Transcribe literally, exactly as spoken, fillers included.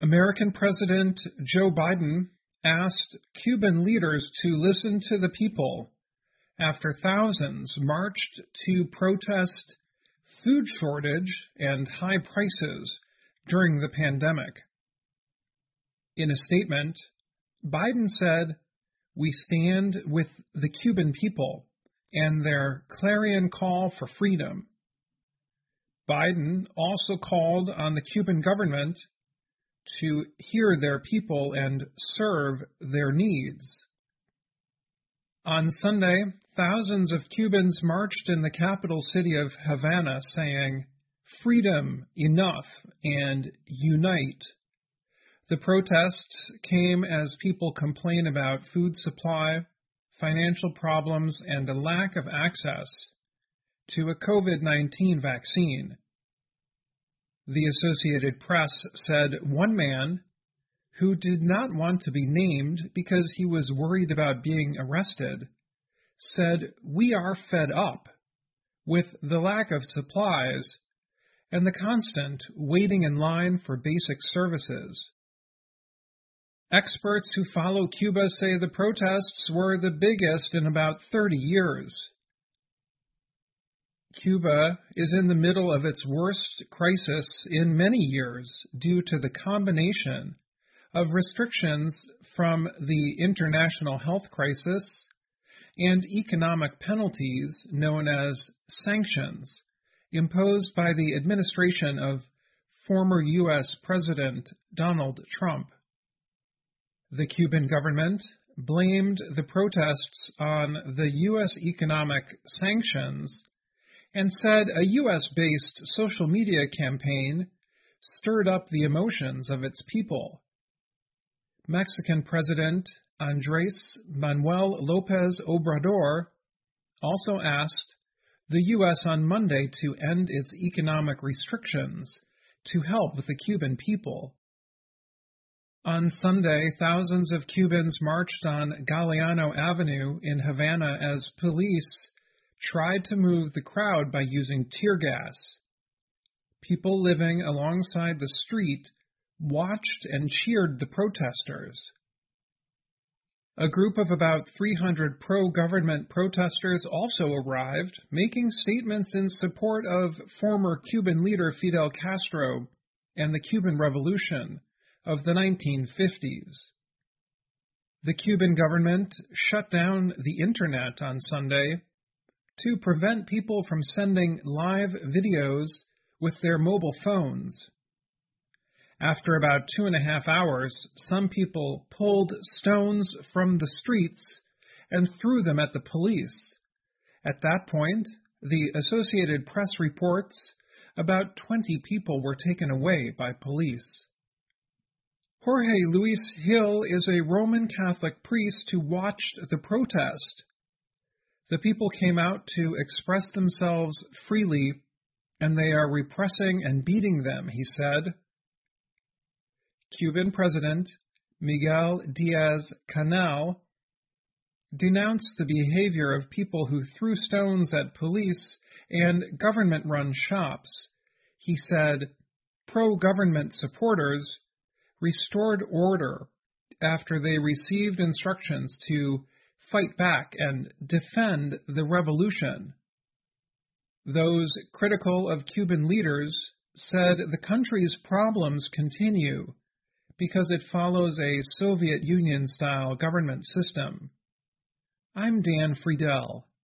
American President Joe Biden asked Cuban leaders to listen to the people after thousands marched to protest food shortage and high prices during the pandemic. In a statement, Biden said, "We stand with the Cuban people and their clarion call for freedom." Biden also called on the Cuban government to hear their people and serve their needs. On Sunday, thousands of Cubans marched in the capital city of Havana saying, "Freedom, enough, and unite." The protests came as people complain about food supply, financial problems, and a lack of access to a COVID nineteen vaccine. The Associated Press said one man, who did not want to be named because he was worried about being arrested, said, "We are fed up with the lack of supplies and the constant waiting in line for basic services." Experts who follow Cuba say the protests were the biggest in about thirty years. Cuba is in the middle of its worst crisis in many years due to the combination of restrictions from the international health crisis and economic penalties known as sanctions imposed by the administration of former U S President Donald Trump. The Cuban government blamed the protests on the U S economic sanctions and said a U S-based social media campaign stirred up the emotions of its people. Mexican President Andrés Manuel López Obrador also asked the U S on Monday to end its economic restrictions to help the Cuban people. On Sunday, thousands of Cubans marched on Galeano Avenue in Havana as police tried to move the crowd by using tear gas. People living alongside the street watched and cheered the protesters. A group of about three hundred pro-government protesters also arrived, making statements in support of former Cuban leader Fidel Castro and the Cuban Revolution of the nineteen fifties. The Cuban government shut down the internet on Sunday to prevent people from sending live videos with their mobile phones. After about two and a half hours, some people pulled stones from the streets and threw them at the police. At that point, the Associated Press reports about twenty people were taken away by police. Jorge Luis Gil is a Roman Catholic priest who watched the protest. The people came out to express themselves freely, and they are repressing and beating them, he said. Cuban President Miguel Díaz-Canel denounced the behavior of people who threw stones at police and government-run shops. He said pro-government supporters restored order after they received instructions to fight back and defend the revolution. Those critical of Cuban leaders said the country's problems continue because it follows a Soviet Union-style government system. I'm Dan Friedel.